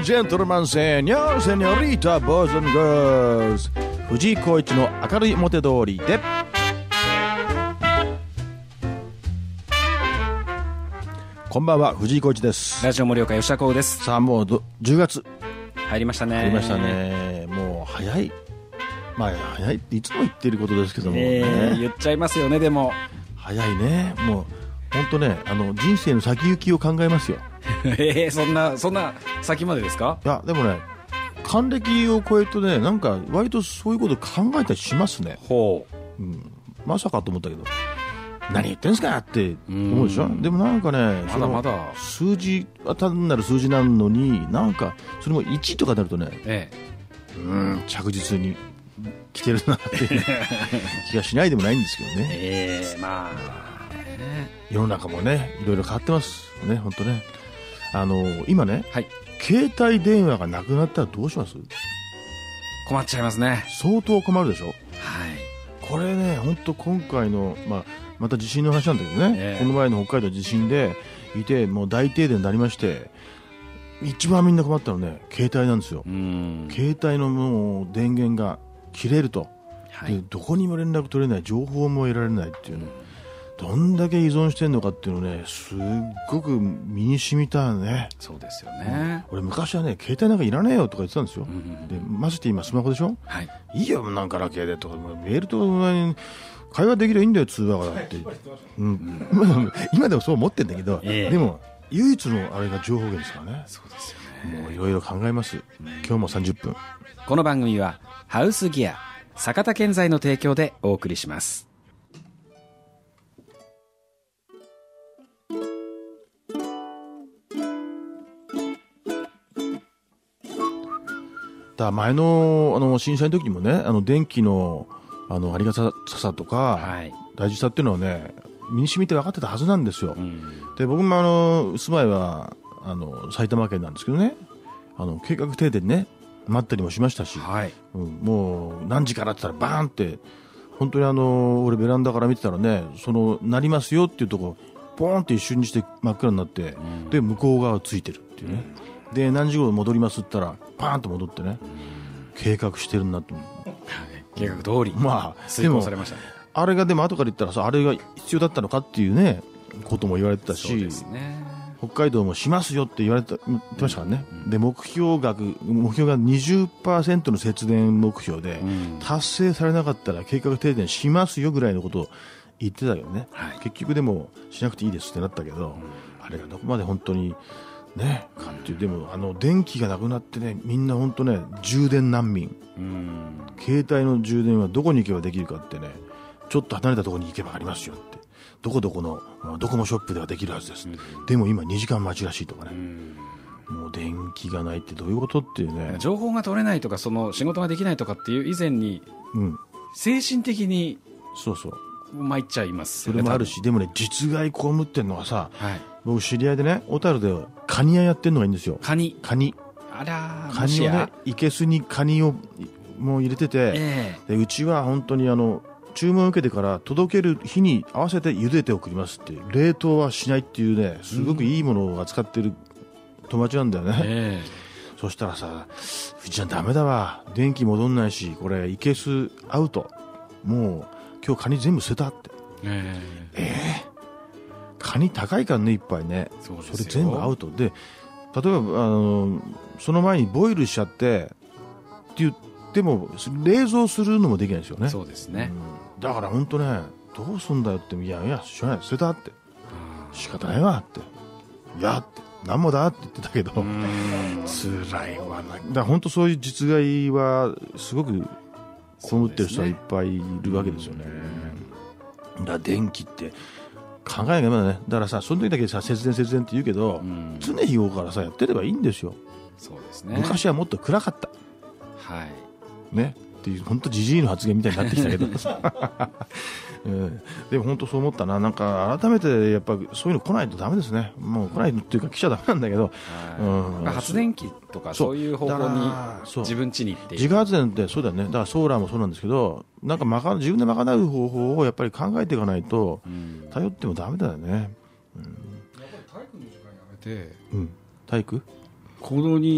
gentlemen, señor, señorita, boys and girls 藤井浩一の明るい表通りでこんばんは、藤井浩一です。 ラジオ盛岡吉田光です。 さあもう10月入りましたね。 入りましたね。もう早い、まあ早いっていつも言ってることですけどもね、 言っちゃいますよね。でも早いね。もう本当ね、人生の先行きを考えますよ。 そんな先までですか？ いやでもね、還暦を超えるとね、なんか割とそういうこと考えたりしますね。 ほう、まさかと思ったけど、何言ってんすかって思うでしょ。でもなんかね、 まだまだ数字は単なる数字なのに、なんかそれも1とかになるとね、着実に来てるなっていう気がしないでもないんですけどね。 まあ世の中もね、いろいろ変わってますね、本当ね。今ね、 はい、 携帯電話がなくなったらどうします？ 困っちゃいますね。 相当困るでしょ。 はい。 これね、本当今回の、また地震の話なんだけどね、この前の北海道地震でいて、もう大停電になりまして、一番みんな困ったのね、携帯なんですよ。携帯のもう電源が切れると、はい、でどこにも連絡取れない、情報も得られないっていうね、どんだけ依存してんのかっていうのをね、すっごく身に染みたね。 そうですよね。 俺昔はね、携帯なんかいらねえよとか言ってたんですよ。でまして今スマホでしょ、はい、いいよなんかラケでとか、メールとか会話できればいいんだよ、通話がだって、今でもそう思ってんだけど、でも唯一のあれが情報源ですからね。そうですよね。もういろいろ考えます。今日も30分。 この番組はハウスギア坂田建材の提供でお送りします。 だ前の震災の時にもね、電気のありがたさとか、はい、大事さっていうのはね、身に染みて分かってたはずなんですよ。で僕も住まいは埼玉県なんですけどね、計画停電ね、待ったりもしましたし、はい、もう何時からって言ったらバーンって本当に俺ベランダから見てたらね、なりますよっていうとこポーンって一瞬にして真っ暗になって、で向こう側ついてるっていうね、で何時頃戻りますって言ったらパーンと戻ってね、計画してるなと。 計画通り遂行されましたね。 あれがでも後から言ったらさ、あれが必要だったのかっていうねことも言われてたし、 そうですね、 北海道もしますよって言ってましたからね。で目標が 20% の節電目標で、達成されなかったら計画停電しますよぐらいのことを言ってたけどね、結局でもしなくていいですってなったけど、あれがどこまで本当にね、かっていう。でも電気がなくなってね、みんな本当ね、充電難民。携帯の充電はどこに行けばできるかってね、ちょっと離れたところに行けばありますよって、どこどこのドコモショップではできるはずです、でも今2時間待ちらしいとかね、もう電気がないってどういうことっていうね、 情報が取れないとか、仕事ができないとかっていう以前に、精神的に参っちゃいますよね。 それもあるし、でもね、実害被ってんのはさ、僕知り合いでね、小樽でカニ屋やってるのがいいんですよ。カニあら、 カニをね、いけすにカニをもう入れてて、でうちは本当に注文を受けてから届ける日に合わせて茹でて送りますって、冷凍はしないっていうね、すごくいいものを扱ってる友達なんだよね。そしたらさ、うちはダメだわ、電気戻んないし、これいけすアウト、もう今日カニ全部捨てたって。カニ高いからね、いっぱいね。それ全部アウトで、例えばその前にボイルしちゃってって言っても冷蔵するのもできないですよね。 そうですね、 だから本当ね、どうすんだよって、いやしょうがない、捨てたって、仕方ないわって、いやって何もだって言ってたけど、辛いわな。だから本当そういう実害はすごく被ってる人はいっぱいいるわけですよね。だから電気って考えなきゃダメだね。だからさ、その時だけさ、節電って言うけど、常日頃からさやってればいいんですよ。そうですね。昔はもっと暗かった。ね。っていう本当ジジイの発言みたいになってきたけど、でも本当そう思ったな。なんか改めてやっぱそういうの来ないとダメですね。もう来ないっていうか来ちゃダメなんだけど、 発電機とかそういう方向に自分家に行って自家発電ってそうだよね。だからソーラーもそうなんですけど、なんか自分で賄う方法をやっぱり考えていかないと、頼ってもダメだよね。やっぱり体育の時間やめて、体育？ 行動に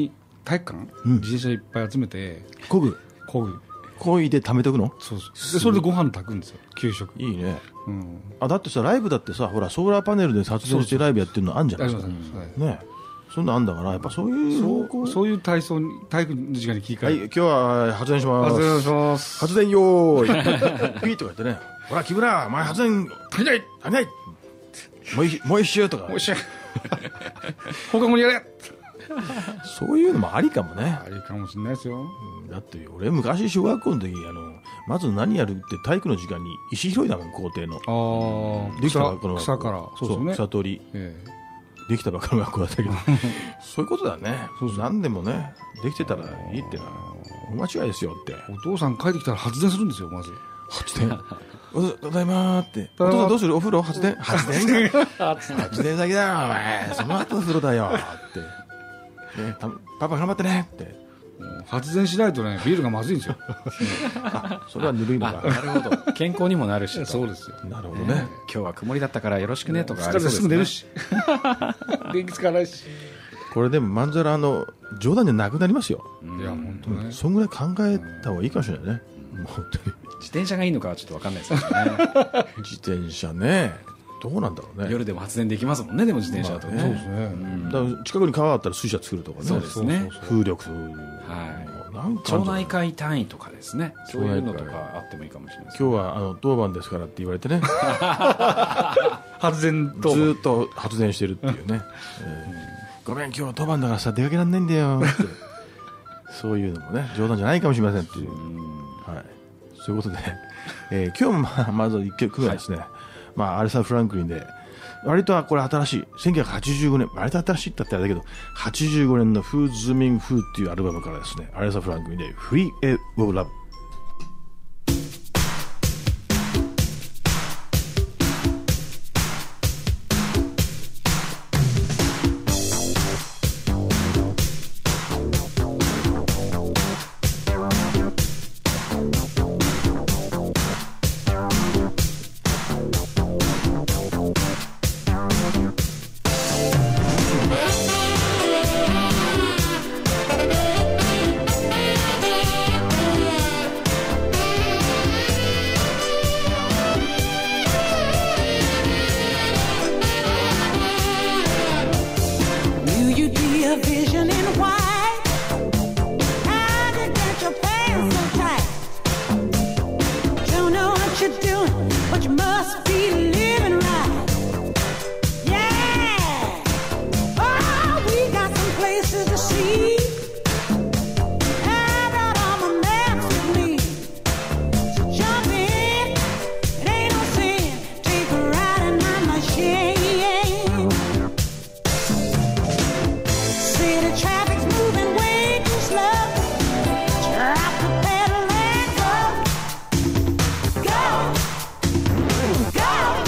体育館、自転車いっぱい集めてこぐいで貯めておくの。 そうそうでそれでご飯炊くんですよ、給食。 いいね、だってさライブだってさほらソーラーパネルで発電してライブやってるのあんじゃないですかね。そんなあんだからやっぱそういう体育の時間に切り替える。 今日は発電します。発電よーいピーとか言ってね、ほら木村お前発電足りないもう一周とか放課後にやれそういうのもありかもね。 ありかもしれないですよ。 だって俺昔小学校の時まず何やるって体育の時間に石拾いだもん、校庭の。できたばっかの草から。 そう、草取り、できたばっかの学校だったけどそういうことだね。何でもねできてたらいいってのはお間違いですよって。 お父さん帰ってきたら発電するんですよ。まず発電ただいまーって。お父さんどうする？お風呂発電発電先だよお前、その後風呂だよってね、パパ頑張ってねって。 発電しないとねビールがまずいんですよそれはぬるいのか。 なるほど、健康にもなるしそうですよ。 なるほどね、 今日は曇りだったからよろしくねとかありそうですね。 すぐ寝るし電気使わないし。 これでもまんざら冗談じゃなくなりますよ。 いや本当ね、 そんぐらい考えた方がいいかもしれないね。本当に自転車がいいのかはちょっと分かんないですけどね自転車ね、どうなんだろうね。 夜でも発電できますもんね、でも自転車だとね。 そうですね。 だから近くに川あったら水車作るとかね。 そうですね。 風力、 町内会単位とかですね、そういうのとかあってもいいかもしれないです。 今日は当番ですからって言われてね発電ずーっと発電してるっていうねごめん今日は当番だからさ出かけられないんだよってそういうのもね冗談じゃないかもしれませんっていう、はい、そういうことで、今日もまず1曲目はですね、アレサ・フランクリンで割とこれ新しい1985年割と新しいって言ったらあれだけど85年の Who's Zooming Who っていうアルバムからですね、アレサ・フランクリンで Free of Love。 Go!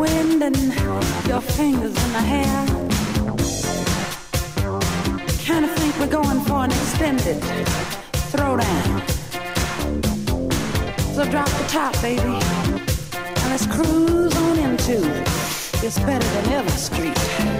wind and your fingers in the hair. Kinda think we're going for an extended throwdown. So drop the top, baby, and let's cruise on into It's Better Than Ever Street.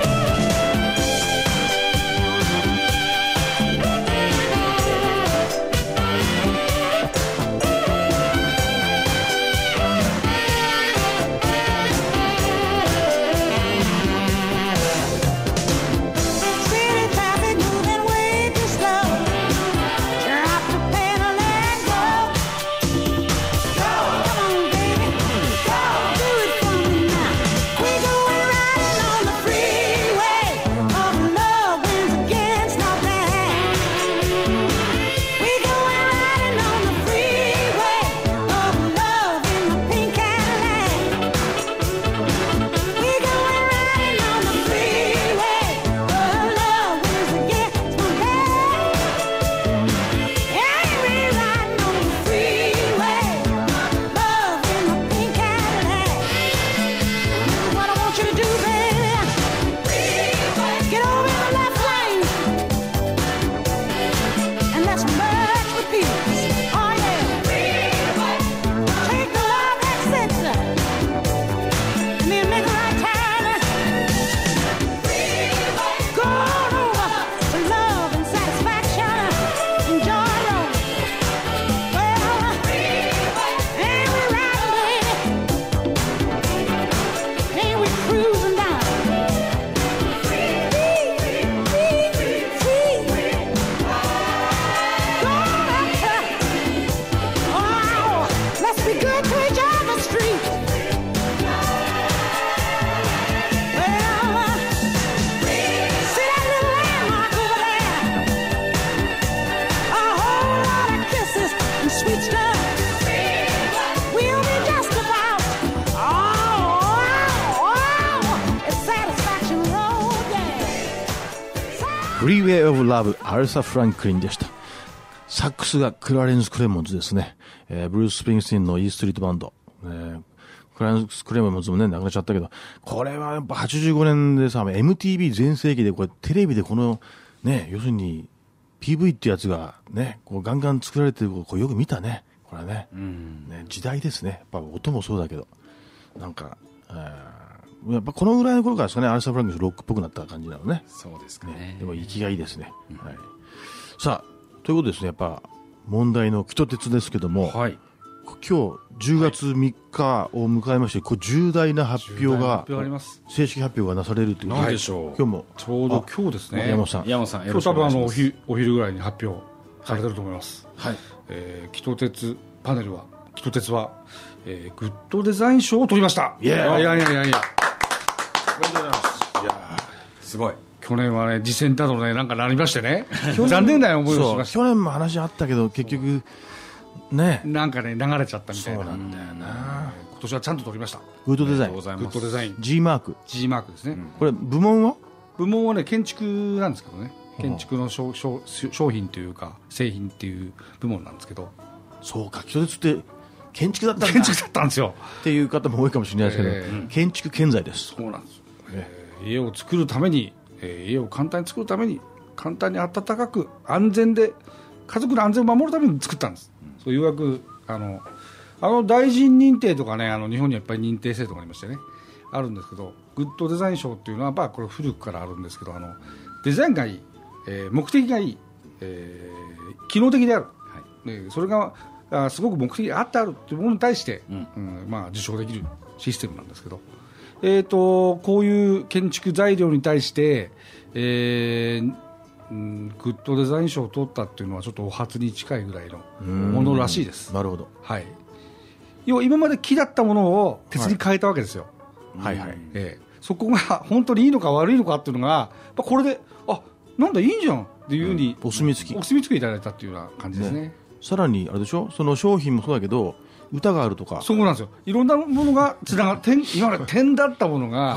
Freeway of Love アルサ・フランクリンでした。サックスがクラレンス・クレモンズですね。ブルース・スプリングスティーンの E ストリートバンド。クラレンス・クレモンズもね、亡くなっちゃったけど、これはやっぱ85年でさ、MTV 全盛期で、これテレビでこの、ね、要するに PV ってやつがね、こうガンガン作られてるこうよく見たね。これはね、ね、時代ですね。やっぱ音もそうだけど、なんか、やっぱこのぐらいの頃からですかね、アルサ・フランクスロックっぽくなった感じなのね。 そうですかね。 でも息がいいですね。はい。さあ、ということですね、やっぱ問題のキト鉄ですけども、はい、今日10月3日を迎えまして、こう重大な発表が、正式発表がなされるということで、 何でしょう。 今日もちょうど今日ですね。 山本さん、 今日多分お昼ぐらいに発表されてると思います。はい。キト鉄パネルは、キト鉄は、グッドデザイン賞を取りました。いや。 おめでとうございます。いやすごい。 去年はね、次戦だとね、なんかなりましてね、残念な思いをしました。 去年も話あったけど、結局ね、 なんかね、流れちゃったみたいな。 そうなんだよな。 今年はちゃんと取りました。 グッドデザイン。 グッドデザイン。 G マーク。 G マークですね。 これ部門は？ 部門はね、建築なんですけどね。建築の商品というか製品っていう部門なんですけど。 そうか、キト鉄って建築だったんだ。 建築だったんですよ。 っていう方も多いかもしれないですけど、建築建材です。 そうなんです。家を作るために、家を簡単に作るために、簡単に暖かく安全で家族の安全を守るために作ったんです。そういうわく大臣認定とかね、日本にはやっぱり認定制度がありましてね、あるんですけど、グッドデザイン賞っていうのはやっぱこれ古くからあるんですけど、デザインがいい、目的がいい、機能的である、はい、それがすごく目的があってあるというものに対して、まあ、受賞できるシステムなんですけど、こういう建築材料に対して、グッドデザイン賞を取ったっていうのはちょっとお初に近いぐらいのものらしいです。 なるほど。 はい。要は今まで木だったものを鉄に変えたわけですよ。 はいはい。 そこが本当にいいのか悪いのかっていうのが、これでなんだいいんじゃんっていうふうに、 お墨付きいただいたっていうような感じですね。 さらにあれでしょ、その商品もそうだけど歌があるとか。 そうなんですよ。いろんなものがつながって、今まで点だったものが、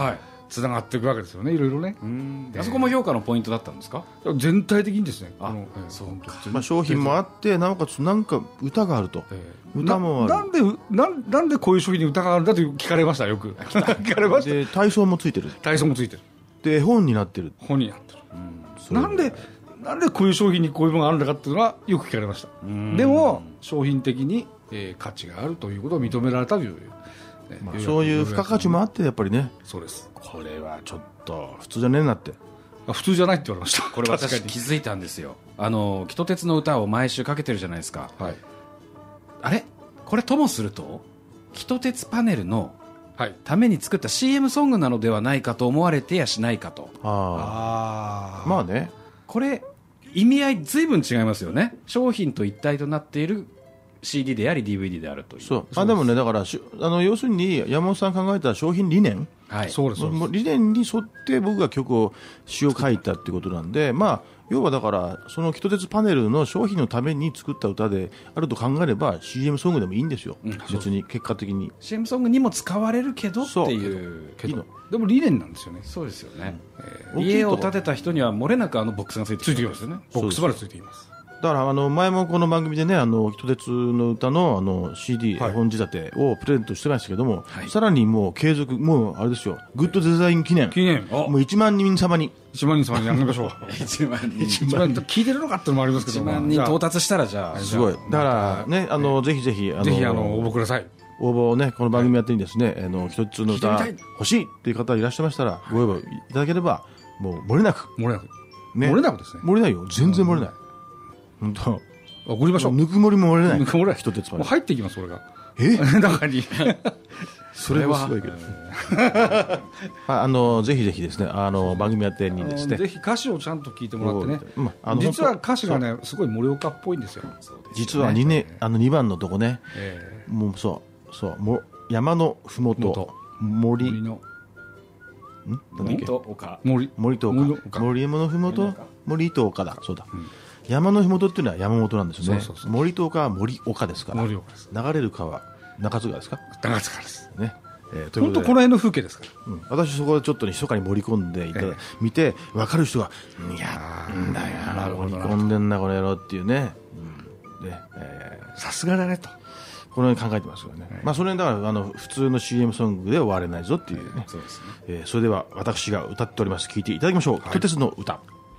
つながっていくわけですよね、いろいろね。 あそこも評価のポイントだったんですか？ 全体的にですね。 そうか。 商品もあってなおかつなんか歌があると、歌もある。 なんでこういう商品に歌があるんだと聞かれました、よく聞かれました。 で体操もついてる。 体操もついてる。 で絵本になってる。 本になってる。なんでこういう商品にこういうものがあるんだかっていうのはよく聞かれました。でも商品的に、価値があるということを認められたという、 そういう付加価値もあってやっぱりね。 そうです。 これはちょっと普通じゃねえなって。 普通じゃないって言われました。 これ私気づいたんですよ。キト鉄の歌を毎週かけてるじゃないですか。 はい。 あれこれともするとキト鉄パネルのために作った CM ソングなのではないかと思われてやしないかと。 まあね、 これ意味合い随分違いますよね。商品と一体となっている CD であり DVD であるという。 そうでもね、だから要するに山本さん考えた商品理念、 そうです。 理念に沿って僕が曲を詩を書いたっていうことなんで、要はだからそのキト鉄パネルの商品のために作った歌であると考えれば CM ソングでもいいんですよ、別に結果的に CM ソングにも使われるけどっていういいの。 でも理念なんですよね。 そうですよね、家を建てた人には漏れなくボックスがついてきますよね。 ボックスまでついています。 だから前もこの番組でねキト鉄の歌のCD、本仕立てをプレゼントしてましたけども、さらにもう継続、もうあれですよ、グッドデザイン記念もう1万人様に 1万人様にやりましょう 1万人聞いてるのかってのもありますけど、 1万人到達したらじゃあすごい。だからね、ぜひぜひぜひ応募ください。 応募をね、この番組やってにですね、キト鉄の歌欲しいっていう方いらっしゃいましたらご応募いただければ、もう漏れなく漏れなくですね。 漏れないよ、全然漏れない。本当送りましょう。 ぬくもりも漏れない。 ぬくもりキト鉄パネルもう入っていきます、それが。中にそれはすごいけどぜひぜひですね、番組やってにですね、 ぜひ歌詞をちゃんと聞いてもらってね。実は歌詞がねすごい盛岡っぽいんですよ。 実は2番のとこね、もうそう山のふもと森の森と丘森と丘森山のふもと森と丘だそうだ。山のふもとっていうのは山本なんですよね。森と丘は森岡ですから。流れる川中津川ですか。 中津川ですね。 本当この辺の風景ですから。 私そこでちょっと密かに盛り込んで見て分かる人がいやんだよ盛り込んでんなこの野郎っていうね。 さすがだねとこのように考えてますよね。それだから普通の CM ソングで終われないぞっていうね。それでは私が歌っております。聴いていただきましょう。キト鉄の歌。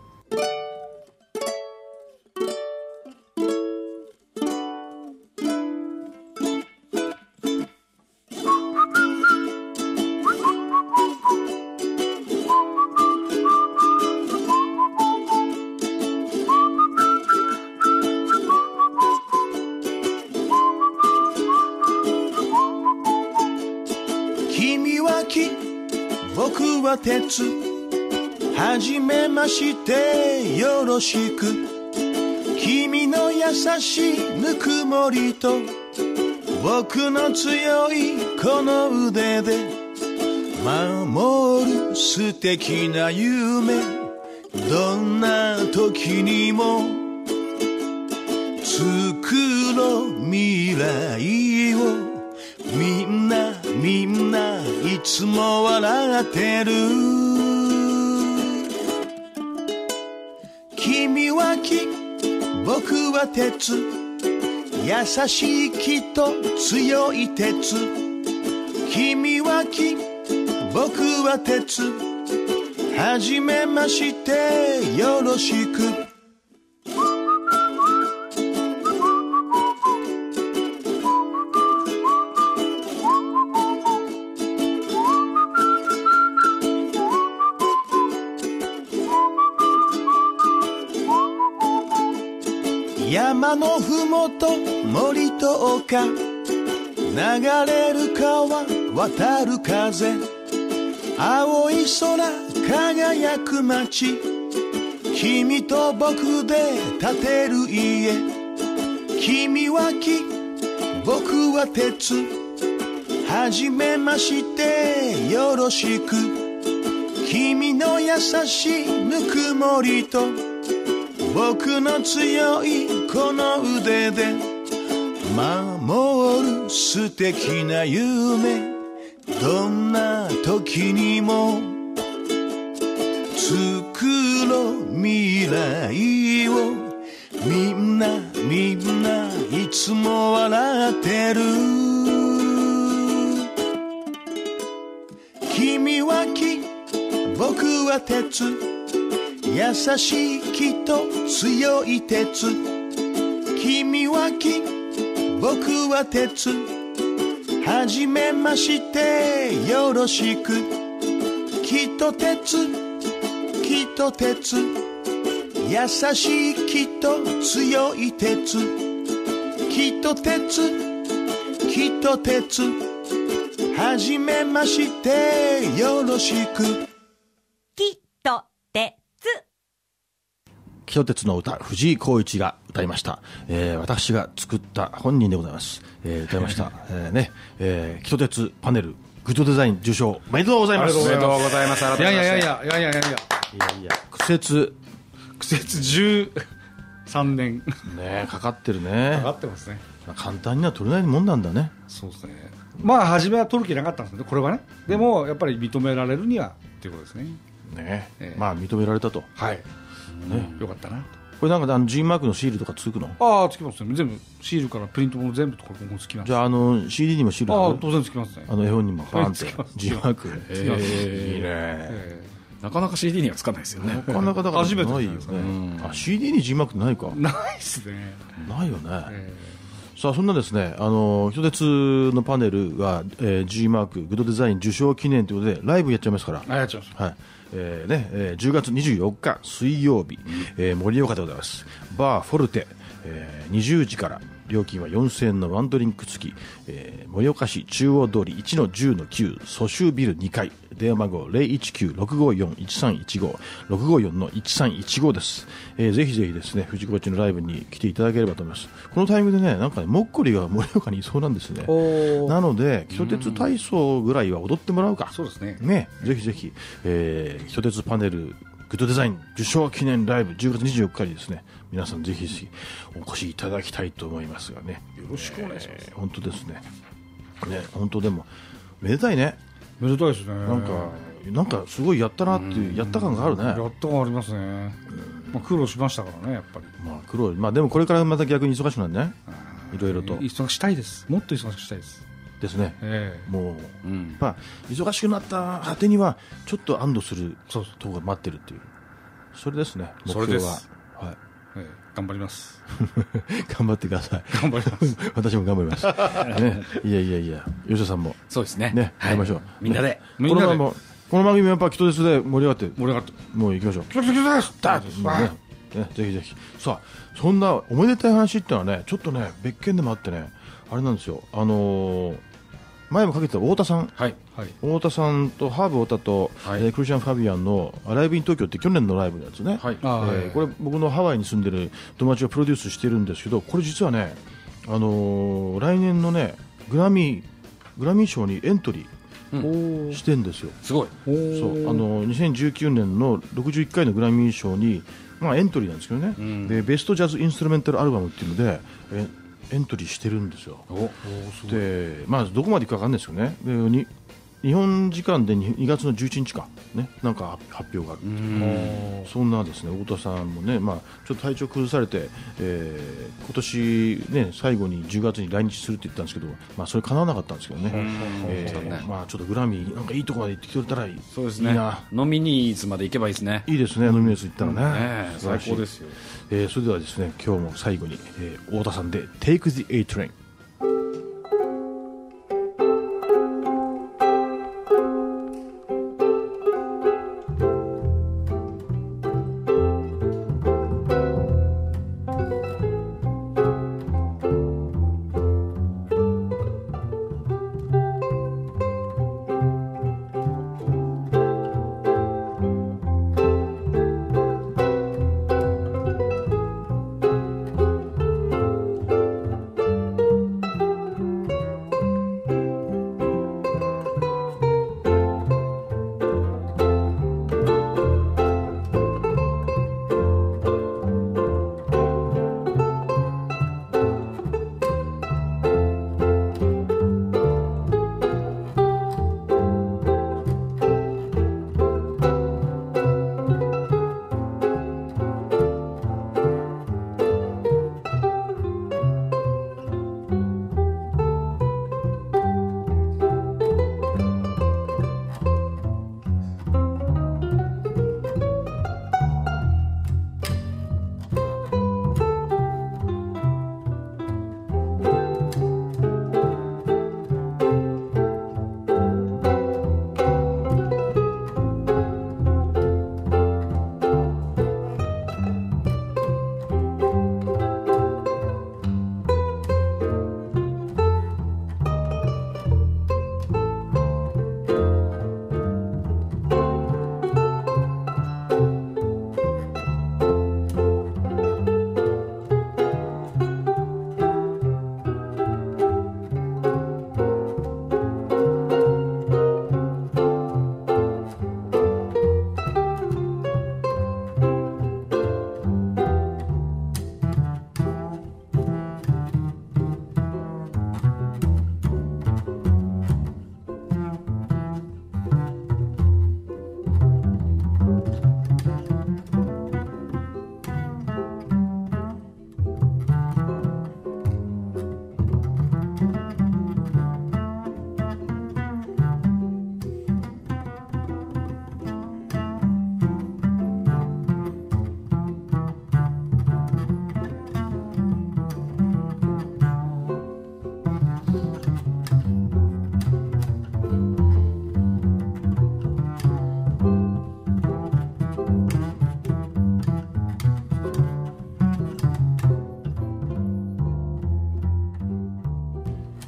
君は木、僕は鉄、はじめましてよろしく。君の優しいぬくもりと僕の強いこの腕で守る素敵な夢、どんな時にも作ろう未来を。みんないつも笑ってる。君は木、僕は鉄、優しい木と強い鉄。君は木、僕は鉄、はじめましてよろしく。山のふもと森と丘、流れる川渡る風、青い空輝く街、君と僕で建てる家。君は木、僕は鉄、はじめましてよろしく。君の優しいぬくもりと僕の強いこの腕で守る素敵な夢、どんな時にも作ろう未来をみんないつも笑ってる君は木僕は鉄優しい木と強い鉄君は木僕は鉄はじめましてよろしく木と鉄木と鉄優しい木と強い鉄木と鉄木と鉄はじめましてよろしく木と鉄木と鉄の歌藤井浩一が歌いました、私が作った本人でございます、歌いました、木と鉄パネルグッドデザイン受賞おめでとうございます。 おめでとうございます。 いや苦節13年ねかかってるね。 かかってますね。 簡単には取れないもんなんだね。 そうですね。まあ初めは取る気なかったんですけどこれはね。でもやっぱり認められるにはっていうことですね。 ね、まあ認められたと。 はい。ね、よかったな。 これなんかG マークのシールとかつくの？ ああつきますね。全部シールからプリントも全部これつきます。 じゃあCD にもシールああ当然つきますね。 絵本にもパンって G マーク。いいね。なかなか CD にはつかないですよね。 なかなかだから初めてないよね。CD に G マークってないか。 ないですね。 ないよね。さあそんなですね木と鉄のパネルが、G マークグッドデザイン受賞記念ということでライブやっちゃいますから。 やっちゃいます。 はい。10月24日水曜日、盛岡でございます。バーフォルテ、20時から料金は4000円のワンドリンク付き、盛岡市中央通り 1-10-9 蘇州ビル2階電話番号 019-654-1315 654-1315 です、ぜひぜひですね藤子っちのライブに来ていただければと思います。このタイミングでねなんかねもっこりが盛岡にいそうなんですね。なので木と鉄体操ぐらいは踊ってもらうか。 そうですね。 ねぜひぜひ、木と鉄パネルグッドデザイン受賞記念ライブ10月24日にですね皆さんぜひぜひお越しいただきたいと思いますがねよろしくお願いします。 本当ですね。本当でもめでたいね。 めでたいですね。 なんかすごいやったなっていうやった感があるね。 やった感ありますね。まあ苦労しましたからねやっぱり。 まあ苦労でもこれからまた逆に忙しくなるね。いろいろと忙ししたいです。もっと忙しくしたいです。 ですね。もうまあ忙しくなった果てにはちょっと安堵するとこが待ってるっていうそれですね目標は。はい。 頑張ります頑張ってください。 頑張ります私も頑張ります、ね、いや吉田さんもそうですねやりましょう、 みんなでこの番組もやっぱ木と鉄で盛り上がってもう行きましょう。 木と鉄ですだぜひぜひ。さあそんなおめでたい話ってのはねちょっとね別件でもあってねあれなんですよ前もかけてた太田さん、太田さんとハーブ太田と、クリスチャン・ファビアンのライブイン東京って去年のライブのやつね、これ僕のハワイに住んでる友達がプロデュースしてるんですけどこれ実はね、来年のねグラミー賞にエントリーしてんですよ。 すごい。 そう2019年の61回のグラミー賞に、まあ、エントリーなんですけどね、でベストジャズインストゥルメンタルアルバムっていうのでエントリーしてるんですよ。で、まあどこまでいくか分かんないですよね。で日本時間で2月の11日かね、なんか発表がある。そんなですね太田さんもね、まあちょっと体調崩されて、今年ね最後に10月に来日するって言ったんですけど、まあそれ叶わなかったんですけどね。まあちょっとグラミーなんかいいところまで行ってきてくれたらいい。 そうですね。ノミニーズまで行けばいいですね。 いいですね。ノミニーズ行ったらね。 最高ですよ。 それではですね今日も最後に、太田さんで Take the A Train。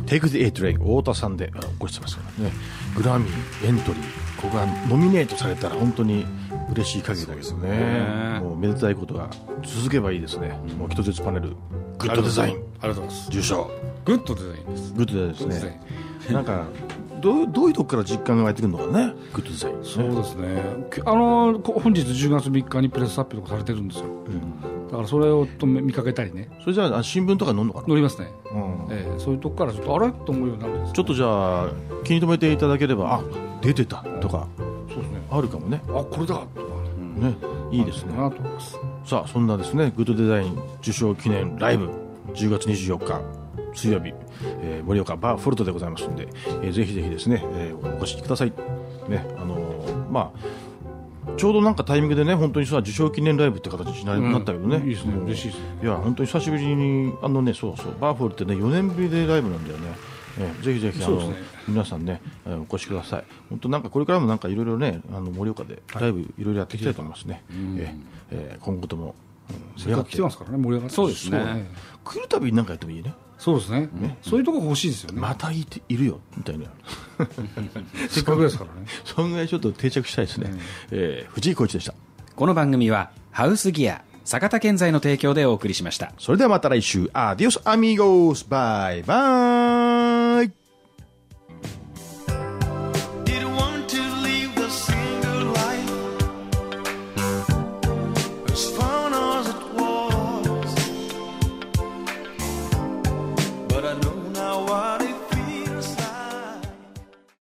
テイク・ディ・エイトレイ太田さんで起こしてますからね。グラミーエントリーここがノミネートされたら本当に嬉しい限りだけどね。もうめでたいことが続けばいいですね。もう一つパネルグッドデザインありがとうございます。 受賞。 グッドデザインです。 グッドデザインですね。なんかどういうとこから実感が湧いてくるのかね。グッドデザイン、ね、 そうですね。本日10月3日にプレス発表とかされてるんですよ、だからそれを見かけたりね。 それじゃあ新聞とか載るのかな。 載りますね、そういうとこからちょっとあれと思うようになるんです。 ちょっとじゃあ気に留めていただければ、あ出てたとか、 そうですね、 あるかもね。 あこれだとか、 ね、いいですね。 なと思います。 さあそんなですねグッドデザイン受賞記念ライブ10月24日水曜日、盛岡バーフォルトでございますので、ぜひぜひですね、お越しくださいね。まあちょうどなんかタイミングでね本当にさ受賞記念ライブって形になったけどね、 いいですね、嬉しいですね。 いや本当に久しぶりにそうバーフォルトってね4年ぶりでライブなんだよね。ぜひぜひそうですね、 皆さんね、お越しください。本当なんかこれからもなんかいろいろね盛岡でライブいろいろやっていきたいと思いますね。今後とも、 せっかく来てますからね、盛り上がって。 そうですね。 来るたびになんかやってもいいね。 そうですね、そういうとこ欲しいですよね。 またいるよみたいなせっかくですからね。 そんぐらいちょっと定着したいですね。藤井浩一でした。 この番組はハウスギア坂田建材の提供でお送りしました。 それではまた来週。アディオスアミゴス。バイバイ。